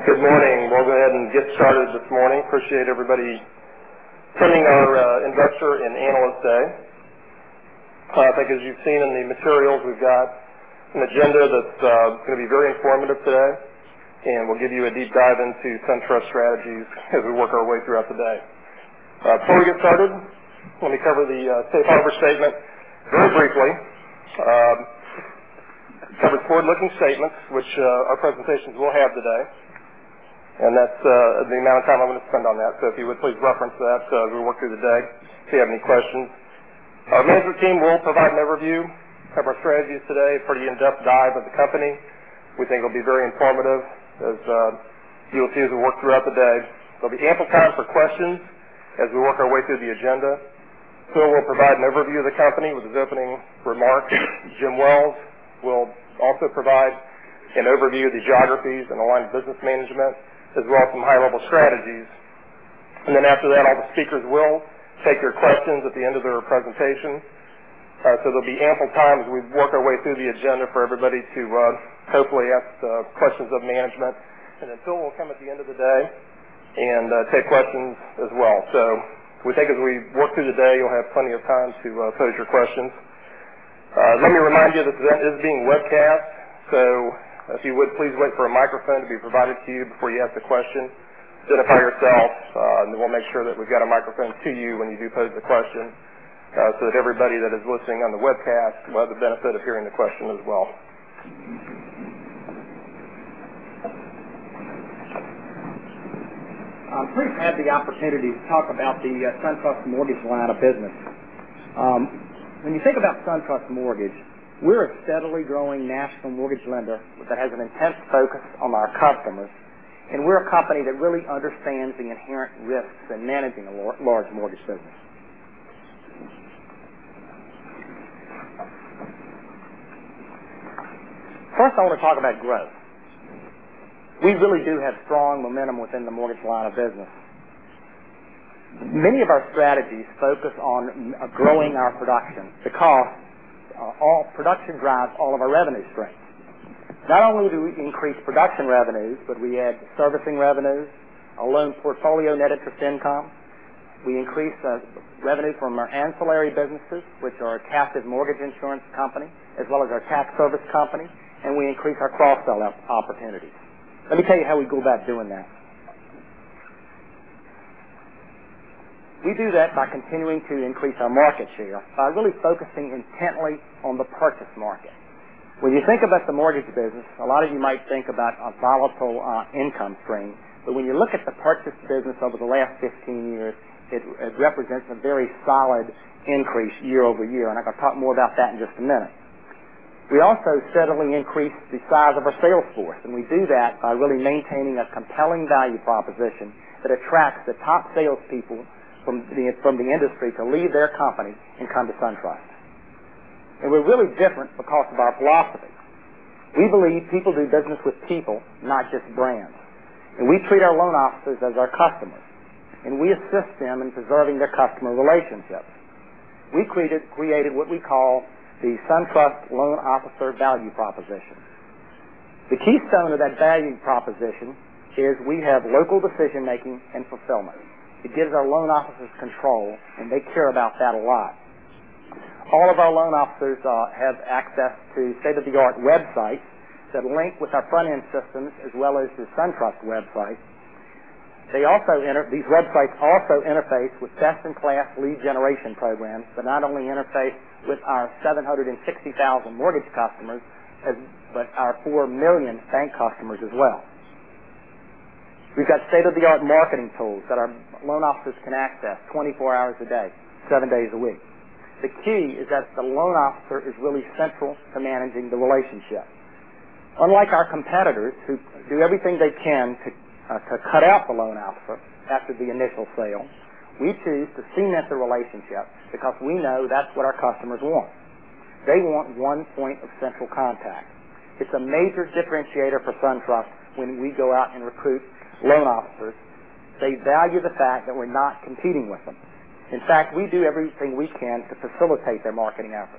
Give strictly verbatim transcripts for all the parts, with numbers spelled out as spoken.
Good morning. We'll go ahead and get started this morning. Appreciate everybody attending our uh, Investor and Analyst Day. Uh, I think as you've seen in the materials, we've got an agenda that's uh, going to be very informative today, and we'll give you a deep dive into SunTrust strategies as we work our way throughout the day. Uh, before we get started, let me cover the uh, Safe Harbor Statement very briefly. Um, it covers forward-looking statements, which uh, our presentations will have today. And that's uh, the amount of time I'm going to spend on that. So if you would please reference that uh, as we work through the day, if you have any questions. Our management team will provide an overview of our strategies today, a pretty in-depth dive of the company. We think it will be very informative, as uh, you will see as we work throughout the day. There will be ample time for questions as we work our way through the agenda. Phil will provide an overview of the company with his opening remarks. Jim Wells will also provide an overview of the geographies and the line of business management, as well as some high-level strategies. And then after that, all the speakers will take your questions at the end of their presentation. Uh, so there'll be ample time as we work our way through the agenda for everybody to uh, hopefully ask uh, questions of management. And then Phil will come at the end of the day and uh, take questions as well. So we think as we work through the day, you'll have plenty of time to uh, pose your questions. Uh, let me remind you this event is being webcast, so if you would, please wait for a microphone to be provided to you before you ask the question. Identify yourself, uh, and then we'll make sure that we've got a microphone to you when you do pose the question, uh, so that everybody that is listening on the webcast will have the benefit of hearing the question as well. I'm pleased to have the opportunity to talk about the uh, SunTrust mortgage line of business. Um, when you think about SunTrust Mortgage, we're a steadily growing national mortgage lender that has an intense focus on our customers, and we're a company that really understands the inherent risks in managing a large mortgage business. First, I want to talk about growth. We really do have strong momentum within the mortgage line of business. Many of our strategies focus on growing our production because Uh, all production drives all of our revenue streams. Not only do we increase production revenues, but we add servicing revenues, a loan portfolio net interest income. We increase uh, revenue from our ancillary businesses, which are a captive mortgage insurance company, as well as our tax service company, and we increase our cross-sell opportunities. Let me tell you how we go about doing that. We do that by continuing to increase our market share, by really focusing intently on the purchase market. When you think about the mortgage business, a lot of you might think about a volatile uh, income stream, but when you look at the purchase business over the last fifteen years, it, it represents a very solid increase year over year, and I'm going to talk more about that in just a minute. We also steadily increase the size of our sales force, and we do that by really maintaining a compelling value proposition that attracts the top salespeople From the, from the industry to leave their company and come to SunTrust. And we're really different because of our philosophy. We believe people do business with people, not just brands. And we treat our loan officers as our customers. And we assist them in preserving their customer relationships. We created, created what we call the SunTrust Loan Officer Value Proposition. The keystone of that value proposition is we have local decision-making and fulfillment. It gives our loan officers control, and they care about that a lot. All of our loan officers uh, have access to state-of-the-art websites that link with our front-end systems as well as the SunTrust website. They also inter- these websites also interface with best-in-class lead generation programs that not only interface with our seven hundred sixty thousand mortgage customers, as, but our four million bank customers as well. We've got state-of-the-art marketing tools that our loan officers can access twenty-four hours a day, seven days a week. The key is that the loan officer is really central to managing the relationship. Unlike our competitors who do everything they can to, uh, to cut out the loan officer after the initial sale, we choose to cement the relationship because we know that's what our customers want. They want one point of central contact. It's a major differentiator for SunTrust when we go out and recruit loan officers. They value the fact that we're not competing with them. In fact, we do everything we can to facilitate their marketing efforts.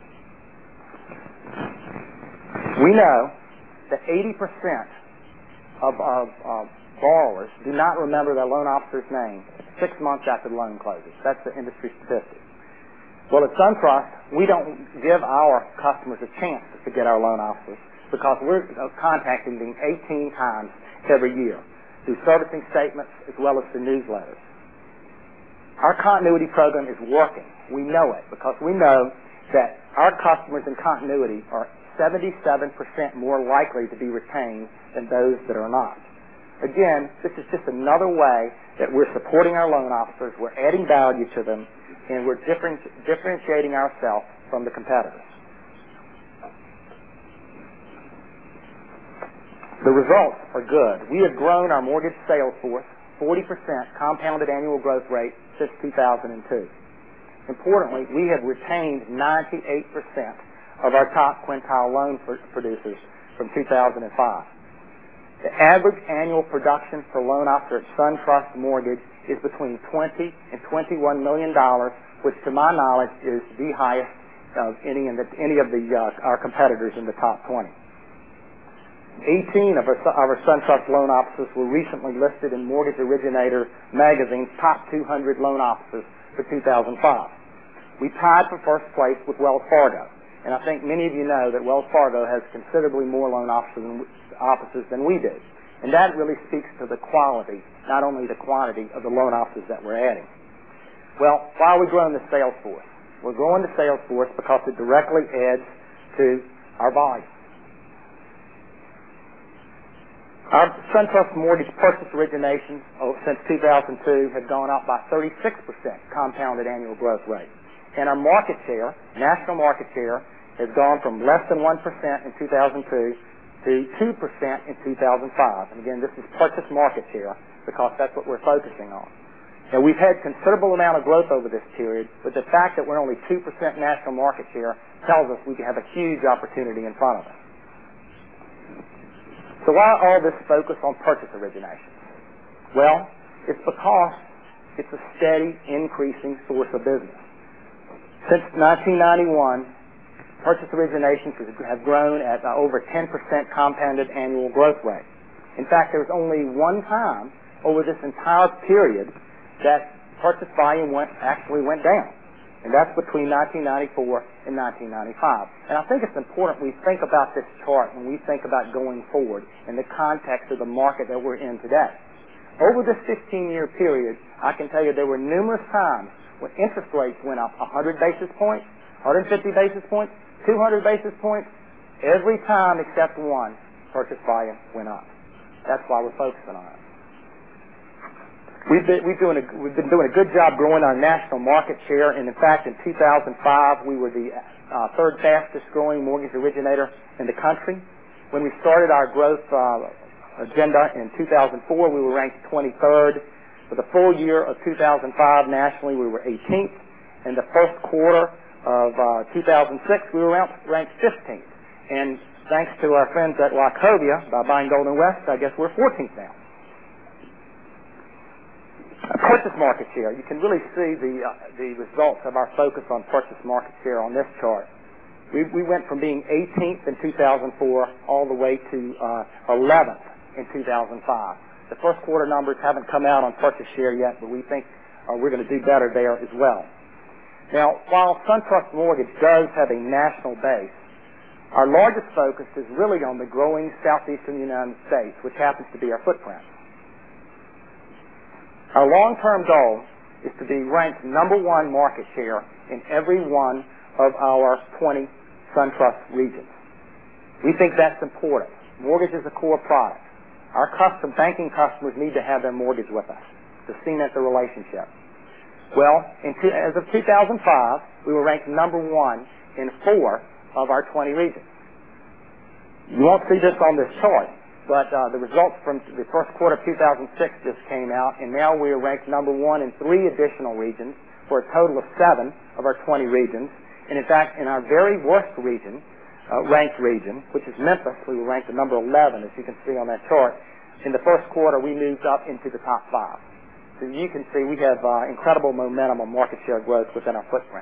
We know that eighty percent of, of uh, borrowers do not remember their loan officer's name six months after the loan closes. That's the industry statistic. Well, at SunTrust, we don't give our customers a chance to get our loan officers because we're contacting them eighteen times every year through servicing statements as well as through newsletters. Our continuity program is working. We know it because we know that our customers in continuity are seventy-seven percent more likely to be retained than those that are not. Again, this is just another way that we're supporting our loan officers, we're adding value to them, and we're different, differentiating ourselves from the competitors. The results are good. We have grown our mortgage sales force forty percent compounded annual growth rate since two thousand two. Importantly, we have retained ninety-eight percent of our top quintile loan producers from two thousand five. The average annual production per loan officer at SunTrust Mortgage is between twenty and twenty-one million dollars, which to my knowledge is the highest of any, in the, any of the, uh, our competitors in the top twenty. eighteen of our, of our SunTrust loan officers were recently listed in Mortgage Originator magazine's top two hundred loan officers for two thousand five. We tied for first place with Wells Fargo, and I think many of you know that Wells Fargo has considerably more loan officers than, officers than we do, and that really speaks to the quality, not only the quantity, of the loan officers that we're adding. Well, why are we growing the sales force? We're growing the sales force because it directly adds to our volume. Our SunTrust Mortgage purchase originations oh, since two thousand two have gone up by thirty-six percent compounded annual growth rate. And our market share, national market share, has gone from less than one percent in two thousand two to two percent in two thousand five. And again, this is purchase market share because that's what we're focusing on. Now, we've had considerable amount of growth over this period, but the fact that we're only two percent national market share tells us we have a huge opportunity in front of us. So why all this focus on purchase origination? Well, it's because it's a steady, increasing source of business. Since nineteen ninety-one, purchase originations have grown at uh, over ten percent compounded annual growth rate. In fact, there's only one time over this entire period that purchase volume went, actually went down, and that's between nineteen ninety-four and nineteen ninety-five. And I think it's important we think about this chart when we think about going forward in the context of the market that we're in today. Over this fifteen-year period, I can tell you there were numerous times when interest rates went up one hundred basis points, one hundred fifty basis points, two hundred basis points. Every time except one, purchase volume went up. That's why we're focusing on it. We've been, we've, doing a, we've been doing a good job growing our national market share, and in fact, in two thousand five, we were the uh, third fastest growing mortgage originator in the country. When we started our growth uh, agenda in two thousand four, we were ranked twenty-third. For the full year of two thousand five, nationally, we were eighteenth. In the first quarter of uh, two thousand six, we were ranked fifteenth. And thanks to our friends at Wachovia, by buying Golden West, I guess we're fourteenth now. Purchase market share. You can really see the, uh, the results of our focus on purchase market share on this chart. We, we went from being eighteenth in two thousand four all the way to uh, eleventh in two thousand five. The first quarter numbers haven't come out on purchase share yet, but we think uh, we're going to do better there as well. Now, while SunTrust Mortgage does have a national base, our largest focus is really on the growing southeastern United States, which happens to be our footprint. Our long-term goal is to be ranked number one market share in every one of our twenty SunTrust regions. We think that's important. Mortgage is a core product. Our custom banking customers need to have their mortgage with us to cement the relationship. Well, in two, as of two thousand five, we were ranked number one in four of our twenty regions. You won't see this on this chart, but uh, the results from the first quarter of two thousand six just came out, and now we are ranked number one in three additional regions for a total of seven of our twenty regions. And in fact, in our very worst region, Uh, ranked region, which is Memphis, we were ranked at number eleven, as you can see on that chart. In the first quarter, we moved up into the top five. So you can see we have uh, incredible momentum on market share growth within our footprint.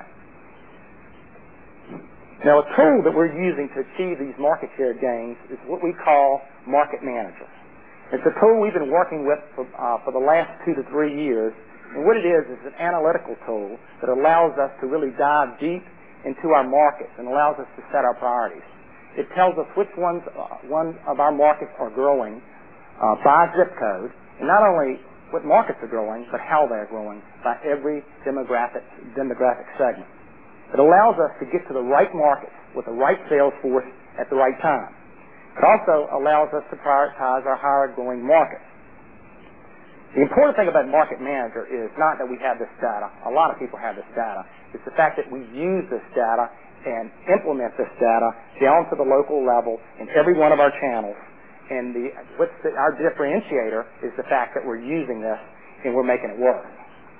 Now, a tool that we're using to achieve these market share gains is what we call Market Manager. It's a tool we've been working with for, uh, for the last two to three years. And what it is is an analytical tool that allows us to really dive deep into our markets and allows us to set our priorities. It tells us which ones uh, one of our markets are growing uh, by zip code, and not only what markets are growing, but how they're growing by every demographic demographic segment. It allows us to get to the right markets with the right sales force at the right time. It also allows us to prioritize our higher growing markets. The important thing about Market Manager is not that we have this data. A lot of people have this data. It's the fact that we use this data and implement this data down to the local level in every one of our channels. And the, what's the, our differentiator is the fact that we're using this and we're making it work.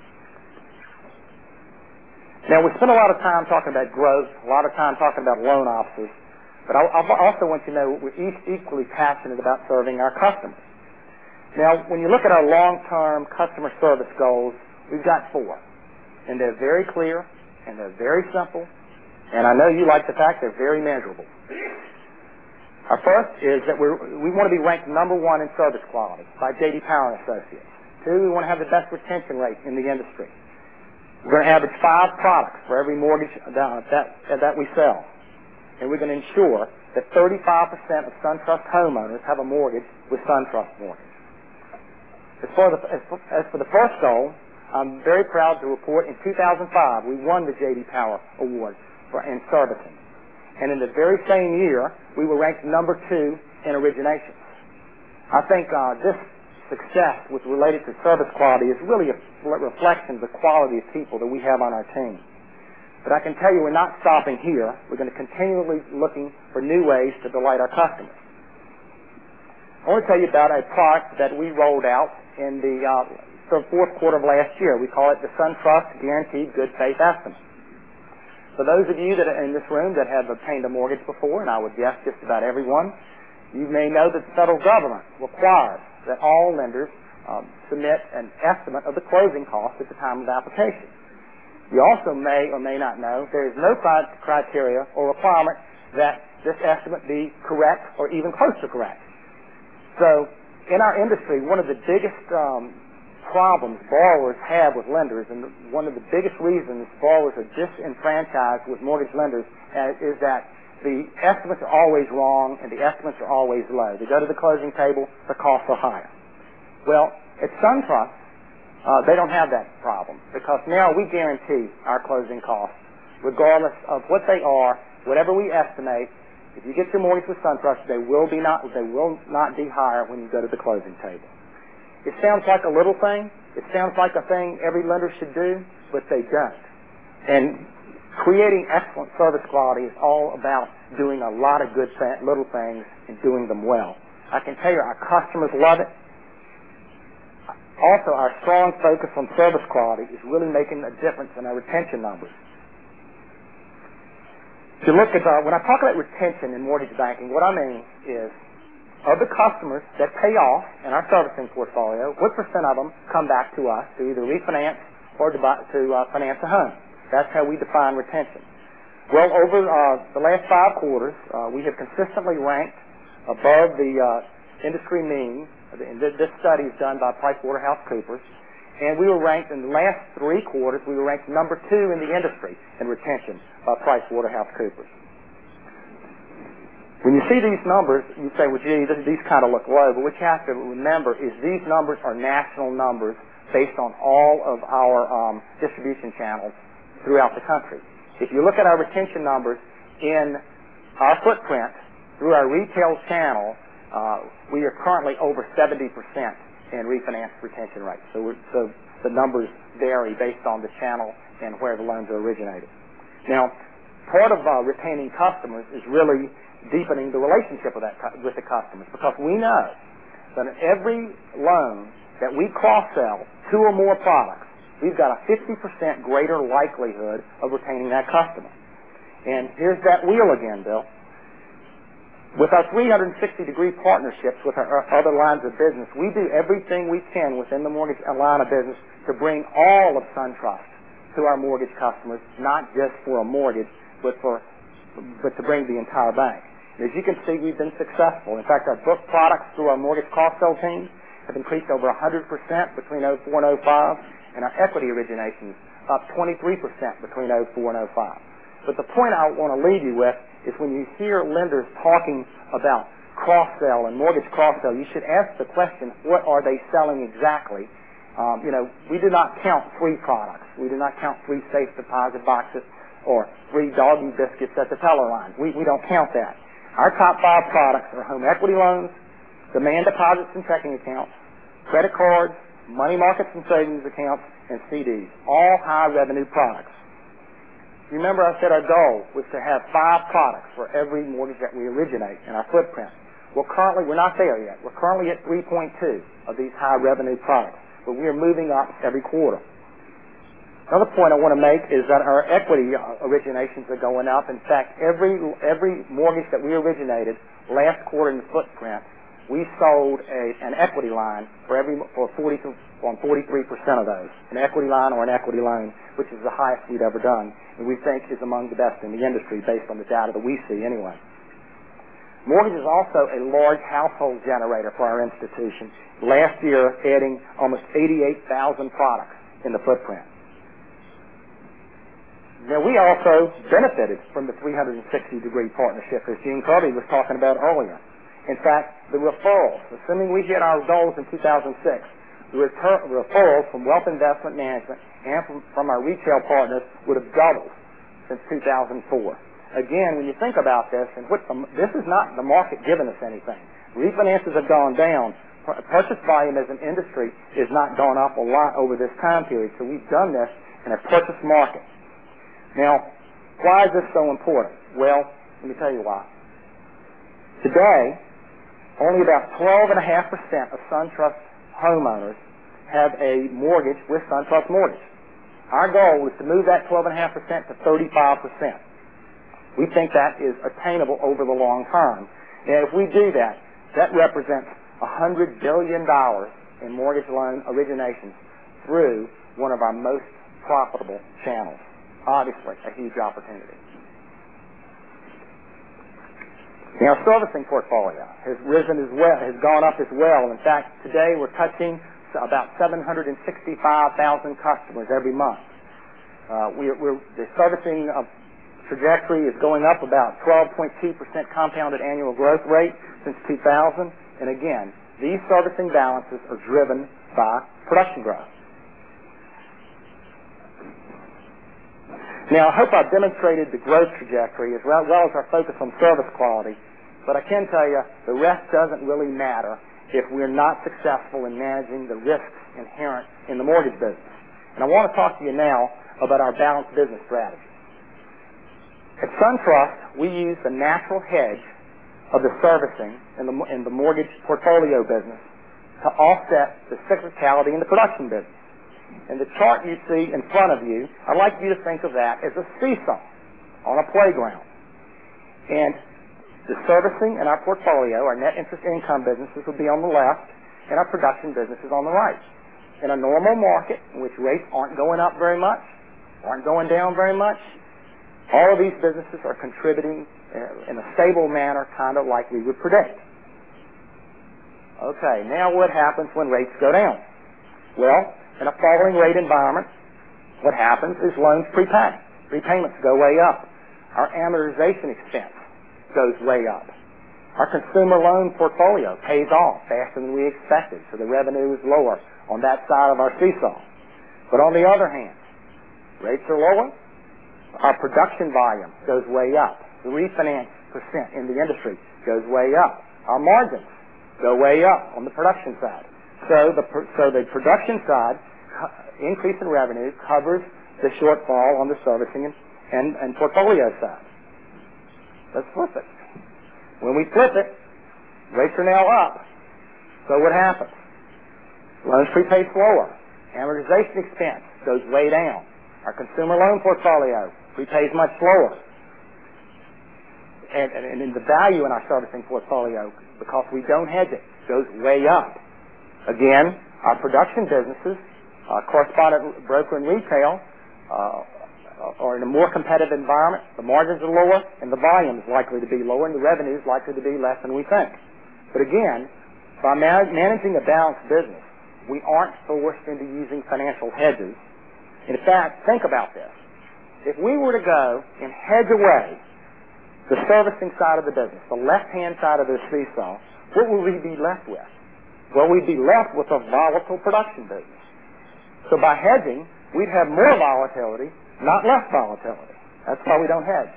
Now, we spend a lot of time talking about growth, a lot of time talking about loan officers, but I, I also want you to know we're equally passionate about serving our customers. Now, when you look at our long-term customer service goals, we've got four. And they're very clear, and they're very simple, and I know you like the fact they're very measurable. Our first is that we're, we want to be ranked number one in service quality by J D Power and Associates. Two, we want to have the best retention rate in the industry. We're going to average five products for every mortgage that, that, that we sell. And we're going to ensure that thirty-five percent of SunTrust homeowners have a mortgage with SunTrust Mortgage. As for, the, as, for, as for the first goal, I'm very proud to report in two thousand five we won the J D Power Award for, in servicing. And in the very same year, we were ranked number two in originations. I think uh, this success with related to service quality is really a reflection of the quality of people that we have on our team. But I can tell you we're not stopping here. We're going to continually looking for new ways to delight our customers. I want to tell you about a product that we rolled out in the uh, fourth quarter of last year. We call it the SunTrust Guaranteed Good Faith Estimate. For those of you that are in this room that have obtained a mortgage before, and I would guess just about everyone, you may know that the federal government requires that all lenders um, submit an estimate of the closing costs at the time of application. You also may or may not know there is no criteria or requirement that this estimate be correct or even close to correct. So in our industry, one of the biggest um, problems borrowers have with lenders, and one of the biggest reasons borrowers are disenfranchised with mortgage lenders, uh, is that the estimates are always wrong and the estimates are always low. They go to the closing table, the costs are higher. Well, at SunTrust, uh, they don't have that problem because now we guarantee our closing costs, regardless of what they are, whatever we estimate. If you get your mortgage with SunTrust, they will be not they will not be higher when you go to the closing table. It sounds like a little thing. It sounds like a thing every lender should do, but they don't. And creating excellent service quality is all about doing a lot of good th- little things and doing them well. I can tell you our customers love it. Also, our strong focus on service quality is really making a difference in our retention numbers. If you look at, uh, when I talk about retention in mortgage banking, what I mean is, of the customers that pay off in our servicing portfolio, what percent of them come back to us to either refinance or to, buy, to uh, finance a home? That's how we define retention. Well, over uh, the last five quarters, uh, we have consistently ranked above the uh, industry mean. This study is done by PricewaterhouseCoopers, and we were ranked in the last three quarters, we were ranked number two in the industry in retention by PricewaterhouseCoopers. When you see these numbers, you say, well, gee, this, these kind of look low, but what you have to remember is these numbers are national numbers based on all of our um, distribution channels throughout the country. If you look at our retention numbers in our footprint through our retail channel, uh, we are currently over seventy percent in refinance retention rates. So, we're, so the numbers vary based on the channel and where the loans are originated. Now, part of uh, retaining customers is really deepening the relationship with, that, with the customers, because we know that in every loan that we cross-sell two or more products, we've got a fifty percent greater likelihood of retaining that customer. And here's that wheel again, Bill. With our three hundred sixty degree partnerships with our other lines of business, we do everything we can within the mortgage line of business to bring all of SunTrust to our mortgage customers, not just for a mortgage, but for but to bring the entire bank. And as you can see, we've been successful. In fact, our book products through our mortgage cross-sell team have increased over one hundred percent between oh four and oh five, and our equity originations up twenty-three percent between oh four and oh five. But the point I want to leave you with is when you hear lenders talking about cross-sell and mortgage cross-sell, you should ask the question, what are they selling exactly? Um, you know, we do not count free products. We do not count free safe deposit boxes or free doggy biscuits at the teller line. We, we don't count that. Our top five products are home equity loans, demand deposits and checking accounts, credit cards, money markets and savings accounts, and C Ds, all high revenue products. Remember I said our goal was to have five products for every mortgage that we originate in our footprint. Well, currently, we're not there yet. We're currently at three point two of these high revenue products, but we are moving up every quarter. Another point I want to make is that our equity originations are going up. In fact, every every mortgage that we originated last quarter in the footprint, we sold a, an equity line for every for forty on forty-three percent of those, an equity line or an equity loan, which is the highest we've ever done, and we think is among the best in the industry based on the data that we see anyway. Mortgage is also a large household generator for our institution. Last year, adding almost eighty-eight thousand products in the footprint. Now, we also benefited from the three hundred sixty degree partnership, as Gene Kirby was talking about earlier. In fact, the referrals, assuming we hit our goals in two thousand six, the refer- referrals from Wealth Investment Management and from, from our retail partners would have doubled since two thousand four. Again, when you think about this, and what the, this is not the market giving us anything. Refinances have gone down. Purchase volume as an industry has not gone up a lot over this time period, so we've done this in a purchase market. Now, why is this so important? Well, let me tell you why. Today, only about twelve point five percent of SunTrust homeowners have a mortgage with SunTrust Mortgage. Our goal is to move that twelve point five percent to thirty-five percent. We think that is attainable over the long term. And if we do that, that represents one hundred billion dollars in mortgage loan originations through one of our most profitable channels. Obviously, a huge opportunity. Now, our servicing portfolio has risen as well, has gone up as well. In fact, today we're touching about seven hundred sixty-five thousand customers every month. Uh, we're, we're, the servicing uh, trajectory is going up about twelve point two percent compounded annual growth rate since two thousand. And again, these servicing balances are driven by production growth. Now, I hope I've demonstrated the growth trajectory as well, well as our focus on service quality, but I can tell you the rest doesn't really matter if we're not successful in managing the risks inherent in the mortgage business. And I want to talk to you now about our balanced business strategy. At SunTrust, we use the natural hedge of the servicing in the, in the mortgage portfolio business to offset the cyclicality in the production business. And the chart you see in front of you, I'd like you to think of that as a seesaw on a playground. And the servicing in our portfolio, our net interest income businesses, will be on the left, and our production businesses on the right. In a normal market in which rates aren't going up very much, aren't going down very much, all of these businesses are contributing in a stable manner, kind of like we would predict. Okay, now what happens when rates go down? Well, in a falling rate environment, what happens is loans prepay. Repayments go way up. Our amortization expense goes way up. Our consumer loan portfolio pays off faster than we expected, so the revenue is lower on that side of our seesaw. But on the other hand, rates are lower, our production volume goes way up. The refinance percent in the industry goes way up. Our margins go way up on the production side. So the so the production side increase in revenue covers the shortfall on the servicing and, and, and portfolio side. Let's flip it. When we flip it, rates are now up. So what happens? Loans prepay slower. Amortization expense goes way down. Our consumer loan portfolio prepays much slower. And, and, and the value in our servicing portfolio, because we don't hedge it, goes way up. Again, our production businesses, uh, correspondent broker and retail, uh, or in a more competitive environment, the margins are lower, and the volume is likely to be lower, and the revenue is likely to be less than we think. But again, by ma- managing a balanced business, we aren't forced into using financial hedges. In fact, think about this. If we were to go and hedge away the servicing side of the business, the left-hand side of the seesaw, what would we be left with? Well, we'd be left with a volatile production business. So by hedging, we'd have more volatility, not less volatility. That's why we don't hedge.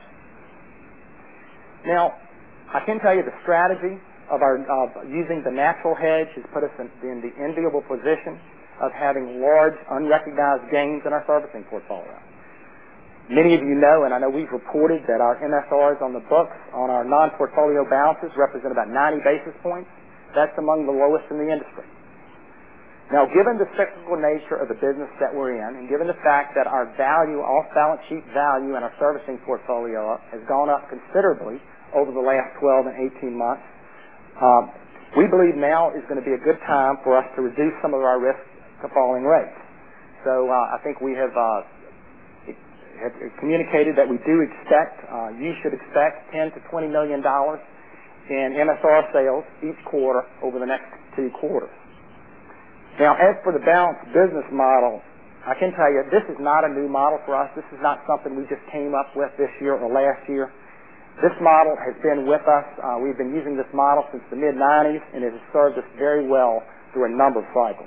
Now, I can tell you the strategy of our of using the natural hedge has put us in, in the enviable position of having large unrecognized gains in our servicing portfolio. Many of you know, and I know we've reported, that our M S Rs on the books on our non-portfolio balances represent about ninety basis points. That's among the lowest in the industry. Now, given the cyclical nature of the business that we're in, and given the fact that our value, off-balance sheet value in our servicing portfolio has gone up considerably over the last twelve and eighteen months, um, we believe now is going to be a good time for us to reduce some of our risk to falling rates. So uh, I think we have... Uh, have communicated that we do expect, uh, you should expect ten to twenty million dollars in M S R sales each quarter over the next two quarters. Now, as for the balanced business model, I can tell you this is not a new model for us. This is not something we just came up with this year or last year. This model has been with us. Uh, we've been using this model since the mid nineties, and it has served us very well through a number of cycles.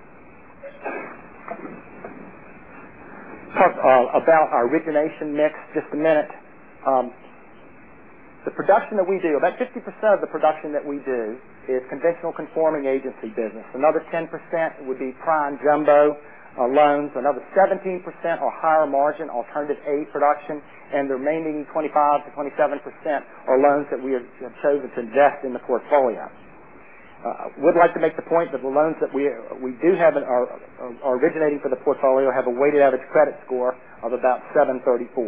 Talk uh, about our origination mix just a minute. Um, the production that we do, about fifty percent of the production that we do is conventional conforming agency business. Another ten percent would be prime jumbo uh, loans. Another seventeen percent are higher margin alternative A production, and the remaining twenty-five to twenty-seven percent are loans that we have chosen to invest in the portfolio. I uh, would like to make the point that the loans that we we do have in our, are originating for the portfolio have a weighted average credit score of about seven thirty-four.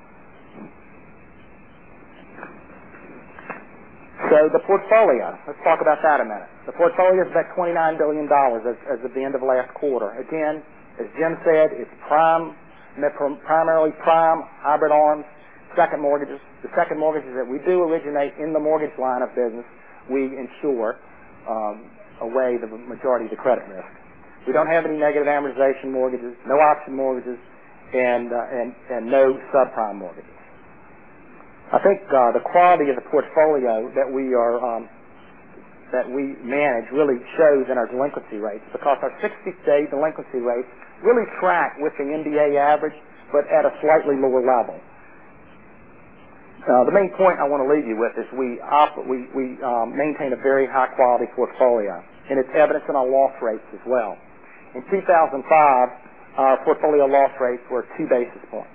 So the portfolio, let's talk about that a minute. The portfolio is about twenty-nine billion dollars as, as of the end of last quarter. Again, as Jim said, it's prime, primarily prime, hybrid arms, second mortgages. The second mortgages that we do originate in the mortgage line of business, we insure Um, away the majority of the credit risk. We don't have any negative amortization mortgages, no option mortgages, and uh, and, and no subprime mortgages. I think uh, the quality of the portfolio that we are um, that we manage really shows in our delinquency rates, because our sixty-day delinquency rates really track with the M B A average, but at a slightly lower level. Uh, the main point I want to leave you with is we op- we, we um, maintain a very high-quality portfolio, and it's evidenced in our loss rates as well. In two thousand five, our portfolio loss rates were two basis points.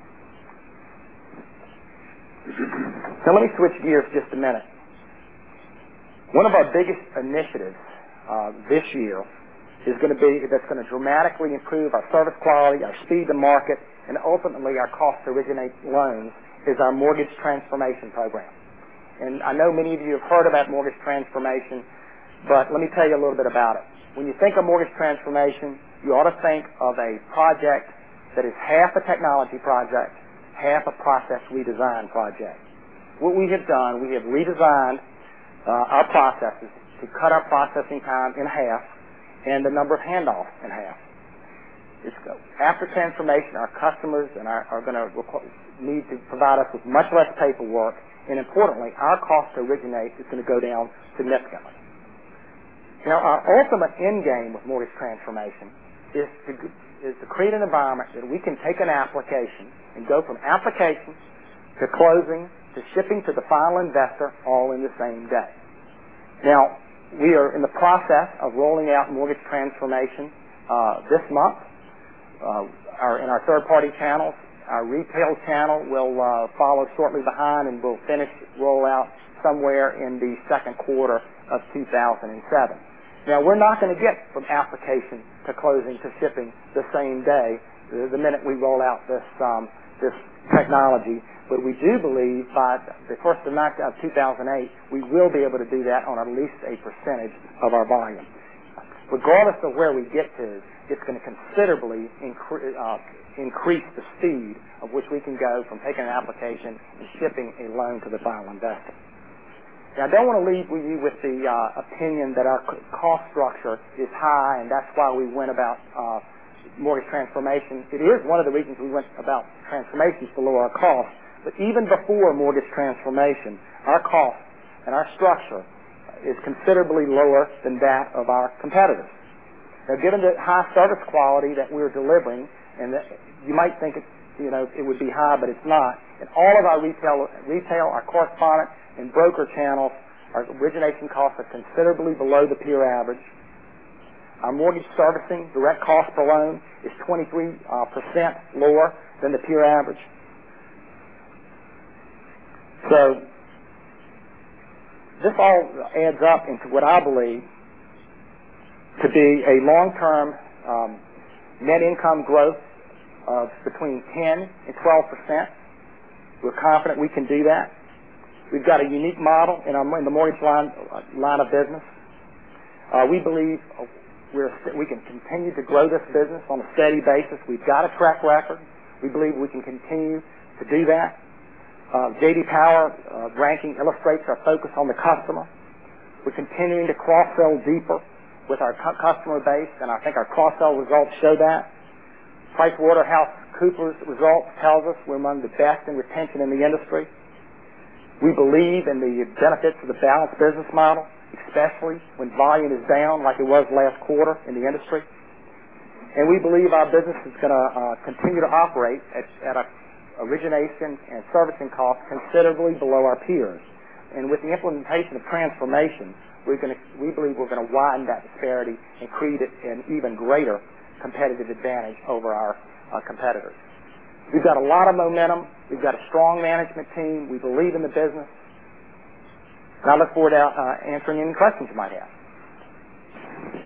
Now let me switch gears just a minute. One of our biggest initiatives uh, this year is going to be that's going to dramatically improve our service quality, our speed to market, and ultimately our cost to originate loans is our mortgage transformation program. And I know many of you have heard about mortgage transformation, but let me tell you a little bit about it. When you think of mortgage transformation, you ought to think of a project that is half a technology project, half a process redesign project. What we have done, we have redesigned uh, our processes to cut our processing time in half and the number of handoffs in half. It's, after transformation, our customers and our, are going to need to provide us with much less paperwork, and importantly, our cost to originate is going to go down significantly. Now, our ultimate end game with mortgage transformation is to, is to create an environment that we can take an application and go from application to closing to shipping to the final investor all in the same day. Now, we are in the process of rolling out mortgage transformation uh, this month. Uh, our, in our third-party channels, our retail channel will uh, follow shortly behind, and we'll finish rollout somewhere in the second quarter of two thousand seven. Now, we're not going to get from application to closing to shipping the same day the, the minute we roll out this um, this technology, but we do believe by the first of two thousand eight we will be able to do that on at least a percentage of our volume. Regardless of where we get to, it's going to considerably incre- uh, increase the speed of which we can go from taking an application and shipping a loan to the final investor. Now, I don't want to leave you with the uh, opinion that our cost structure is high, and that's why we went about uh, mortgage transformation. It is one of the reasons we went about transformations to lower our costs, but even before mortgage transformation, our cost and our structure is considerably lower than that of our competitors. Now, given the high service quality that we're delivering, and that you might think it, you know, it would be high, but it's not. In all of our retail, retail, our correspondent and broker channels, our origination costs are considerably below the peer average. Our mortgage servicing direct cost per loan is twenty-three percent lower than the peer average. So this all adds up into what I believe to be a long-term um, net income growth of between ten and twelve percent. We're confident we can do that. We've got a unique model in, our, in the mortgage line, line of business. Uh, we believe we're, we can continue to grow this business on a steady basis. We've got a track record. We believe we can continue to do that. Uh, J D Power uh, ranking illustrates our focus on the customer. We're continuing to cross-sell deeper with our cu- customer base, and I think our cross-sell results show that. PricewaterhouseCoopers results tells us we're among the best in retention in the industry. We believe in the benefits of the balanced business model, especially when volume is down like it was last quarter in the industry. And we believe our business is going to uh, continue to operate at, at a origination and servicing costs considerably below our peers. And with the implementation of transformation, we're going to, we believe we're going to widen that disparity and create an even greater competitive advantage over our uh, competitors. We've got a lot of momentum. We've got a strong management team. We believe in the business. And I look forward to uh, answering any questions you might have.